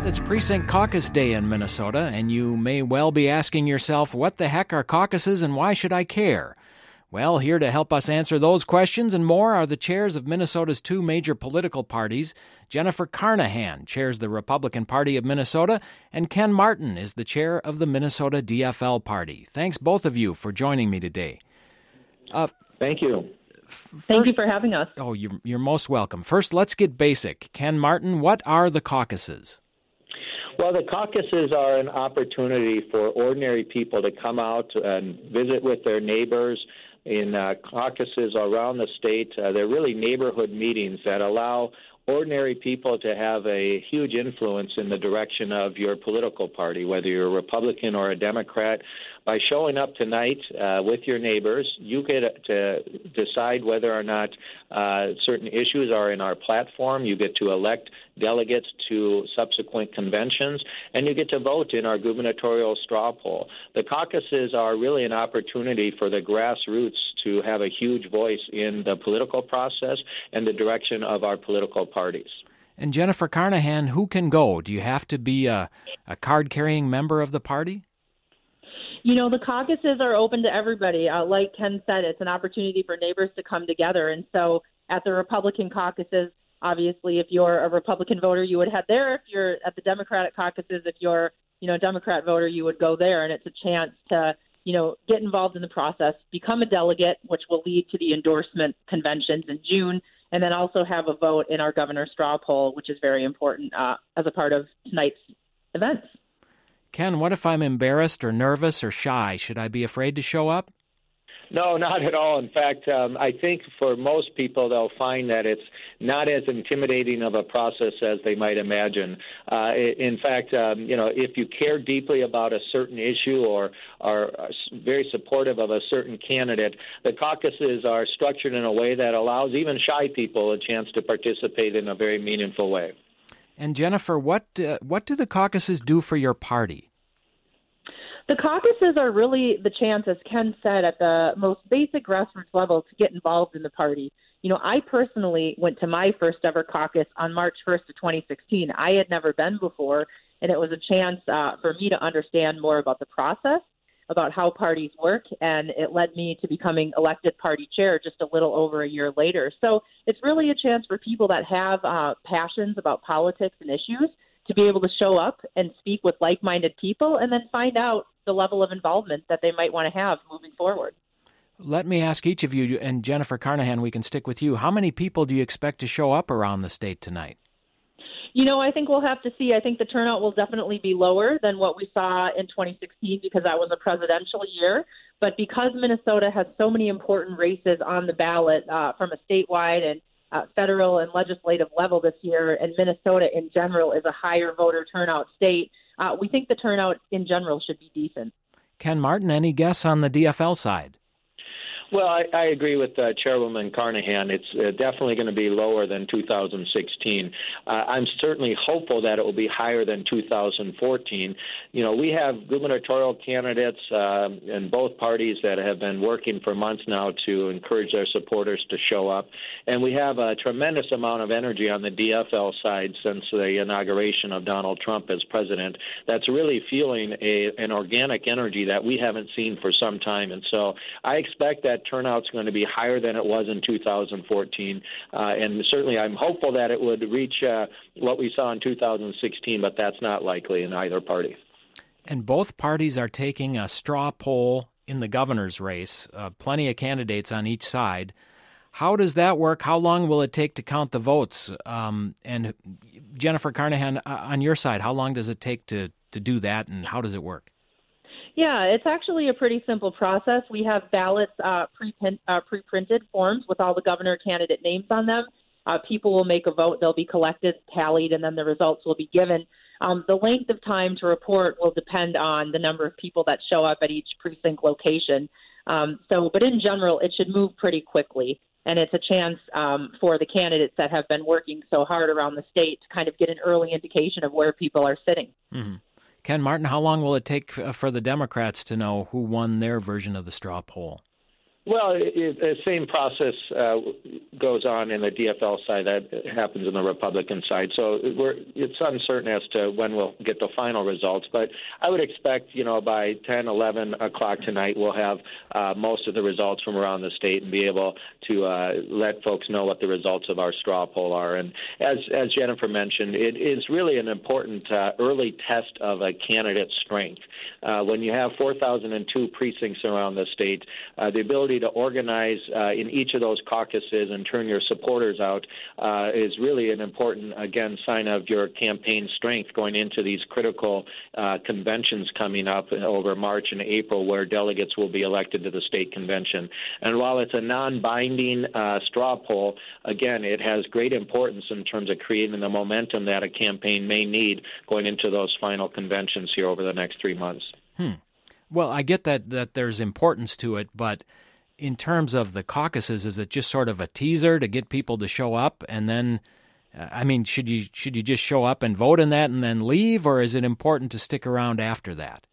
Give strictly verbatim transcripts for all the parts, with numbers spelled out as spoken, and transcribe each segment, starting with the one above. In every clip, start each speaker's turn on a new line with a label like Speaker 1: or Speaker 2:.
Speaker 1: It's Precinct Caucus Day in Minnesota, and you may well be asking yourself, what the heck are caucuses and why should I care? Well, here to help us answer those questions and more are the chairs of Minnesota's two major political parties. Jennifer Carnahan chairs the Republican Party of Minnesota, and Ken Martin is the chair of the Minnesota D F L Party. Thanks, both of you, for joining me today.
Speaker 2: Uh, Thank you.
Speaker 3: First, Thank you for having us.
Speaker 1: Oh, you're, you're most welcome. First, let's get basic. Ken Martin, what are the caucuses?
Speaker 2: Well, the caucuses are an opportunity for ordinary people to come out and visit with their neighbors in uh, caucuses around the state. Uh, they're really neighborhood meetings that allow ordinary people to have a huge influence in the direction of your political party, whether you're a Republican or a Democrat. By showing up tonight uh, with your neighbors, you get to decide whether or not uh, certain issues are in our platform. You get to elect delegates to subsequent conventions, and you get to vote in our gubernatorial straw poll. The caucuses are really an opportunity for the grassroots to have a huge voice in the political process and the direction of our political parties.
Speaker 1: And Jennifer Carnahan, who can go? Do you have to be a, a card-carrying member of the party?
Speaker 3: You know, the caucuses are open to everybody. Uh, like Ken said, it's an opportunity for neighbors to come together. And so at the Republican caucuses, obviously, if you're a Republican voter, you would head there. If you're at the Democratic caucuses, if you're, you know, a Democrat voter, you would go there. And it's a chance to, you know, get involved in the process, become a delegate, which will lead to the endorsement conventions in June, and then also have a vote in our governor's straw poll, which is very important uh, as a part of tonight's events.
Speaker 1: Ken, what if I'm embarrassed or nervous or shy? Should I be afraid to show up?
Speaker 2: No, not at all. In fact, um, I think for most people, they'll find that it's not as intimidating of a process as they might imagine. Uh, in fact, um, you know, if you care deeply about a certain issue or are very supportive of a certain candidate, the caucuses are structured in a way that allows even shy people a chance to participate in a very meaningful way.
Speaker 1: And Jennifer, what uh, what do the caucuses do for your party?
Speaker 3: The caucuses are really the chance, as Ken said, at the most basic grassroots level to get involved in the party. You know, I personally went to my first ever caucus on March first of twenty sixteen. I had never been before, and it was a chance uh, for me to understand more about the process, about how parties work, and it led me to becoming elected party chair just a little over a year later. So it's really a chance for people that have uh, passions about politics and issues to be able to show up and speak with like-minded people and then find out the level of involvement that they might want to have moving forward.
Speaker 1: Let me ask each of you, and Jennifer Carnahan, we can stick with you. How many people do you expect to show up around the state tonight?
Speaker 3: You know, I think we'll have to see. I think the turnout will definitely be lower than what we saw in twenty sixteen because that was a presidential year. But because Minnesota has so many important races on the ballot uh, from a statewide and uh, federal and legislative level this year, and Minnesota in general is a higher voter turnout state, uh, we think the turnout in general should be decent.
Speaker 1: Ken Martin, any guess on the D F L side?
Speaker 2: Well, I, I agree with uh, Chairwoman Carnahan. It's uh, definitely going to be lower than two thousand sixteen. Uh, I'm certainly hopeful that it will be higher than two thousand fourteen. You know, we have gubernatorial candidates uh, in both parties that have been working for months now to encourage their supporters to show up. And we have a tremendous amount of energy on the D F L side since the inauguration of Donald Trump as president that's really fueling a, an organic energy that we haven't seen for some time. And so I expect that turnout's going to be higher than it was in two thousand fourteen, uh, and certainly I'm hopeful that it would reach uh, what we saw in two thousand sixteen, but that's not likely in either party.
Speaker 1: And both parties are taking a straw poll in the governor's race, uh, plenty of candidates on each side. How does that work? How long will it take to count the votes? Um, and Jennifer Carnahan, on your side, how long does it take to, to do that, and how does it work?
Speaker 3: Yeah, it's actually a pretty simple process. We have ballots, uh, pre-print, uh, pre-printed forms with all the governor candidate names on them. Uh, people will make a vote. They'll be collected, tallied, and then the results will be given. Um, the length of time to report will depend on the number of people that show up at each precinct location. Um, so, but in general, it should move pretty quickly. And it's a chance um, for the candidates that have been working so hard around the state to kind of get an early indication of where people are sitting.
Speaker 1: Mm-hmm. Ken Martin, how long will it take for the Democrats to know who won their version of the straw poll?
Speaker 2: Well, it, it, the same process uh, goes on in the D F L side that happens in the Republican side. So we're, it's uncertain as to when we'll get the final results. But I would expect, you know, by ten, eleven o'clock tonight, we'll have uh, most of the results from around the state and be able to uh, let folks know what the results of our straw poll are. And as, as Jennifer mentioned, it is really an important uh, early test of a candidate's strength. Uh, when you have four thousand two precincts around the state, uh, the ability to organize uh, in each of those caucuses and turn your supporters out uh, is really an important, again, sign of your campaign strength going into these critical uh, conventions coming up over March and April, where delegates will be elected to the state convention. And while it's a non-binding uh, straw poll, again, it has great importance in terms of creating the momentum that a campaign may need going into those final conventions here over the next three months.
Speaker 1: Hmm. Well, I get that, that there's importance to it, but in terms of the caucuses, is it just sort of a teaser to get people to show up, and then, uh, I mean, should you should you just show up and vote in that and then leave, or is it important to stick around after that?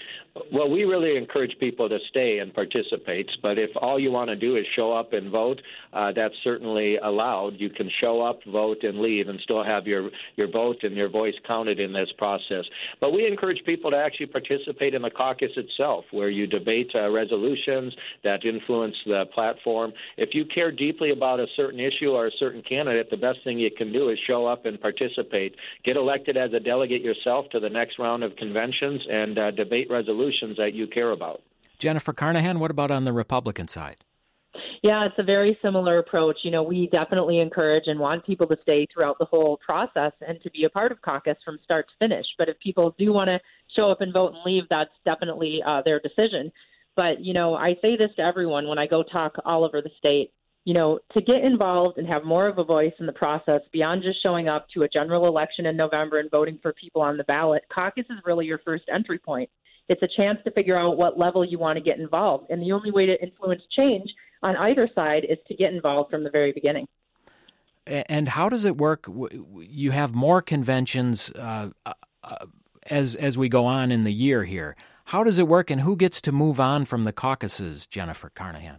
Speaker 2: Well, we really encourage people to stay and participate, but if all you want to do is show up and vote, uh, that's certainly allowed. You can show up, vote, and leave and still have your, your vote and your voice counted in this process. But we encourage people to actually participate in the caucus itself, where you debate uh, resolutions that influence the platform. If you care deeply about a certain issue or a certain candidate, the best thing you can do is show up and participate. Get elected as a delegate yourself to the next round of conventions and uh, debate resolutions that you care about.
Speaker 1: Jennifer Carnahan, what about on the Republican side?
Speaker 3: Yeah, it's a very similar approach. You know, we definitely encourage and want people to stay throughout the whole process and to be a part of caucus from start to finish. But if people do want to show up and vote and leave, that's definitely uh, their decision. But, you know, I say this to everyone when I go talk all over the state. You know, to get involved and have more of a voice in the process beyond just showing up to a general election in November and voting for people on the ballot, caucus is really your first entry point. It's a chance to figure out what level you want to get involved. And the only way to influence change on either side is to get involved from the very beginning.
Speaker 1: And how does it work? You have more conventions uh, uh, as as we go on in the year here. How does it work, and who gets to move on from the caucuses, Jennifer Carnahan?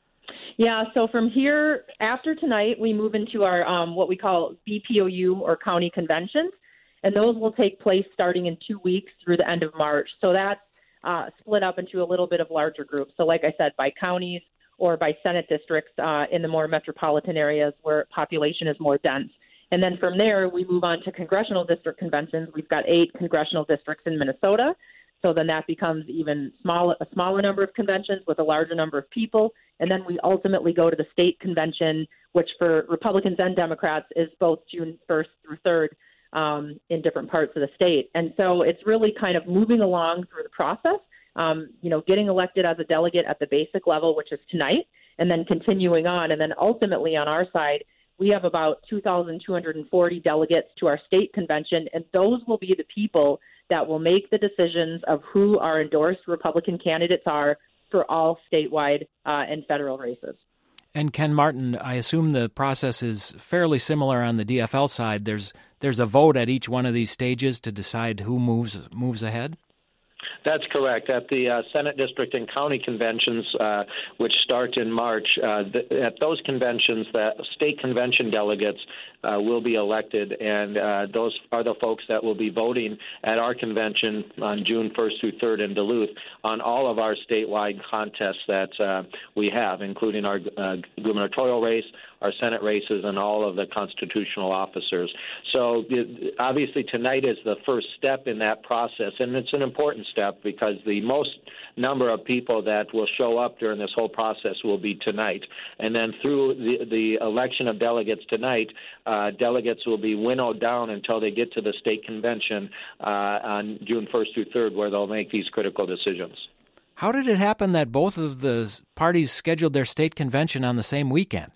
Speaker 3: Yeah, so from here, after tonight, we move into our um, what we call B P O U or county conventions. And those will take place starting in two weeks through the end of March. So that's uh, split up into a little bit of larger groups. So like I said, by counties or by Senate districts uh, in the more metropolitan areas where population is more dense. And then from there, we move on to congressional district conventions. We've got eight congressional districts in Minnesota. So then that becomes even small, a smaller number of conventions with a larger number of people. And then we ultimately go to the state convention, which for Republicans and Democrats is both June first through third. Um, in different parts of the state. And so it's really kind of moving along through the process, um, you know, getting elected as a delegate at the basic level, which is tonight, and then continuing on. And then ultimately on our side, we have about two thousand two hundred forty delegates to our state convention, and those will be the people that will make the decisions of who our endorsed Republican candidates are for all statewide uh, and federal races.
Speaker 1: And Ken Martin, I assume the process is fairly similar on the D F L side. There's there's a vote at each one of these stages to decide who moves moves ahead?
Speaker 2: That's correct. At the uh, Senate district and county conventions, uh, which start in March, uh, th- at those conventions, the state convention delegates uh, will be elected, and uh, those are the folks that will be voting at our convention on June first through third in Duluth on all of our statewide contests that uh, we have, including our uh, gubernatorial race, our Senate races, and all of the constitutional officers. So it, obviously tonight is the first step in that process, and it's an important step because the most number of people that will show up during this whole process will be tonight. And then through the, the election of delegates tonight, uh, delegates will be winnowed down until they get to the state convention uh, on June first through third, where they'll make these critical decisions.
Speaker 1: How did it happen that both of the parties scheduled their state convention on the same weekend?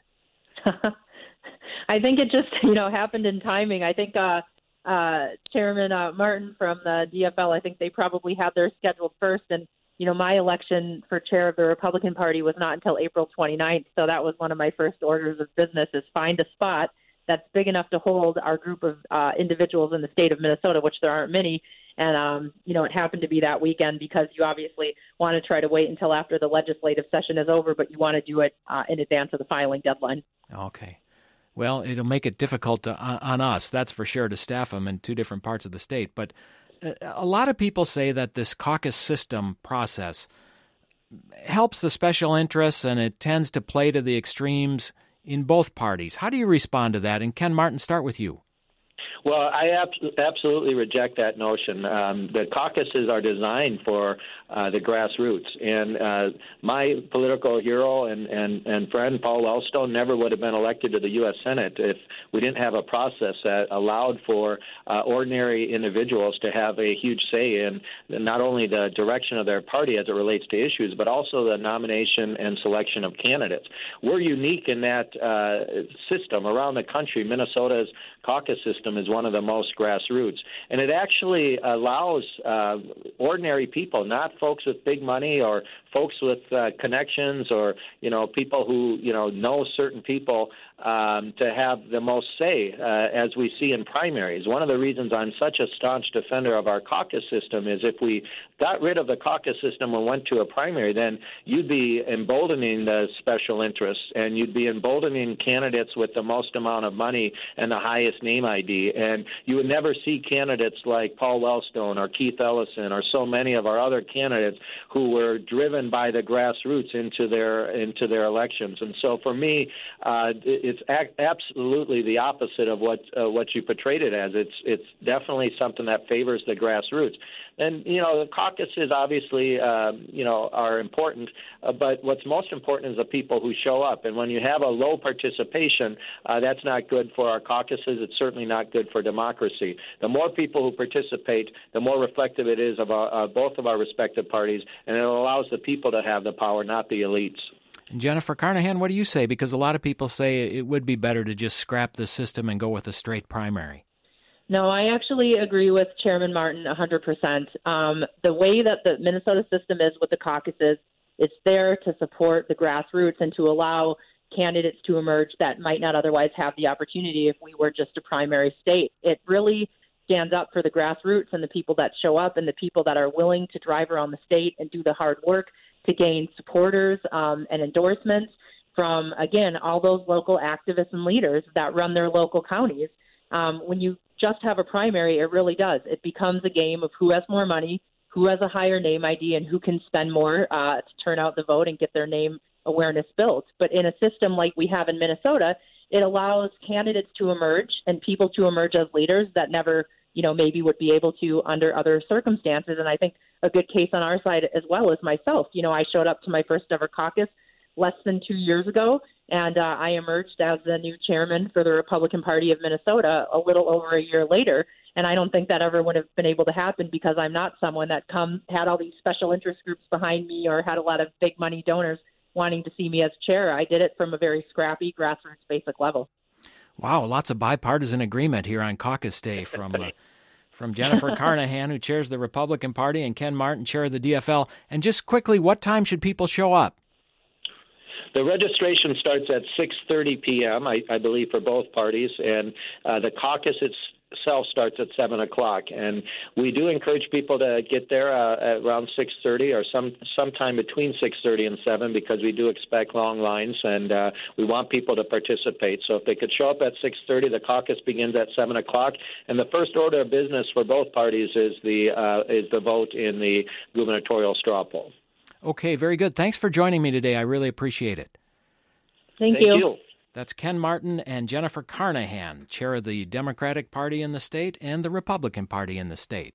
Speaker 3: I think it just, you know, happened in timing. I think uh, uh, Chairman uh, Martin from the D F L, I think they probably had theirs scheduled first. And, you know, my election for chair of the Republican Party was not until April twenty-ninth. So that was one of my first orders of business, is find a spot that's big enough to hold our group of uh, individuals in the state of Minnesota, which there aren't many, And, um, you know, it happened to be that weekend because you obviously want to try to wait until after the legislative session is over, but you want to do it uh, in advance of the filing deadline.
Speaker 1: Okay. Well, it'll make it difficult to, uh, on us, that's for sure, to staff them in two different parts of the state. But a lot of people say that this caucus system process helps the special interests and it tends to play to the extremes in both parties. How do you respond to that? And Ken Martin, start with you.
Speaker 2: Well, I ab- absolutely reject that notion. Um, the caucuses are designed for uh, the grassroots. And uh, my political hero and, and, and friend, Paul Wellstone, never would have been elected to the U S Senate if we didn't have a process that allowed for uh, ordinary individuals to have a huge say in not only the direction of their party as it relates to issues, but also the nomination and selection of candidates. We're unique in that uh, system around the country. Minnesota's caucus system is one of the most grassroots. And it actually allows uh, ordinary people, not folks with big money or folks with uh, connections or, you know, people who, you know, know certain people um, to have the most say, uh, as we see in primaries. One of the reasons I'm such a staunch defender of our caucus system is if we got rid of the caucus system and went to a primary, then you'd be emboldening the special interests and you'd be emboldening candidates with the most amount of money and the highest name I D. And you would never see candidates like Paul Wellstone or Keith Ellison or so many of our other candidates who were driven by the grassroots into their into their elections. And so for me, uh, it's a- absolutely the opposite of what uh, what you portrayed it as. It's it's definitely something that favors the grassroots. And, you know, the caucuses obviously, uh, you know, are important, uh, but what's most important is the people who show up. And when you have a low participation, uh, that's not good for our caucuses. It's certainly not good for democracy. The more people who participate, the more reflective it is of our, uh, both of our respective parties, and it allows the people to have the power, not the elites.
Speaker 1: And Jennifer Carnahan, what do you say? Because a lot of people say it would be better to just scrap the system and go with a straight primary.
Speaker 3: No, I actually agree with Chairman Martin one hundred percent. Um, the way that the Minnesota system is with the caucuses, it's there to support the grassroots and to allow candidates to emerge that might not otherwise have the opportunity if we were just a primary state. It really stands up for the grassroots and the people that show up and the people that are willing to drive around the state and do the hard work to gain supporters um, and endorsements from, again, all those local activists and leaders that run their local counties. Um, when you just have a primary, it really does. It becomes a game of who has more money, who has a higher name I D, and who can spend more uh, to turn out the vote and get their name awareness built. But in a system like we have in Minnesota, it allows candidates to emerge and people to emerge as leaders that never, you know, maybe would be able to under other circumstances. And I think a good case on our side as well is myself. You know, I showed up to my first ever caucus less than two years ago, and uh, I emerged as the new chairman for the Republican Party of Minnesota a little over a year later. And I don't think that ever would have been able to happen because I'm not someone that come had all these special interest groups behind me or had a lot of big money donors wanting to see me as chair. I did it from a very scrappy, grassroots, basic level.
Speaker 1: Wow, lots of bipartisan agreement here on Caucus Day from uh, from Jennifer Carnahan, who chairs the Republican Party, and Ken Martin, chair of the D F L. And just quickly, what time should people show up?
Speaker 2: The registration starts at six thirty p.m., I, I believe, for both parties, and uh, the caucus itself starts at seven o'clock. And we do encourage people to get there uh, at around six thirty or some sometime between six thirty and seven because we do expect long lines, and uh, we want people to participate. So if they could show up at six thirty, the caucus begins at seven o'clock, and the first order of business for both parties is the uh, is the vote in the gubernatorial straw poll.
Speaker 1: Okay, very good. Thanks for joining me today. I really appreciate it.
Speaker 3: Thank,
Speaker 2: Thank
Speaker 3: you.
Speaker 2: you.
Speaker 1: That's Ken Martin and Jennifer Carnahan, chair of the Democratic Party in the state and the Republican Party in the state.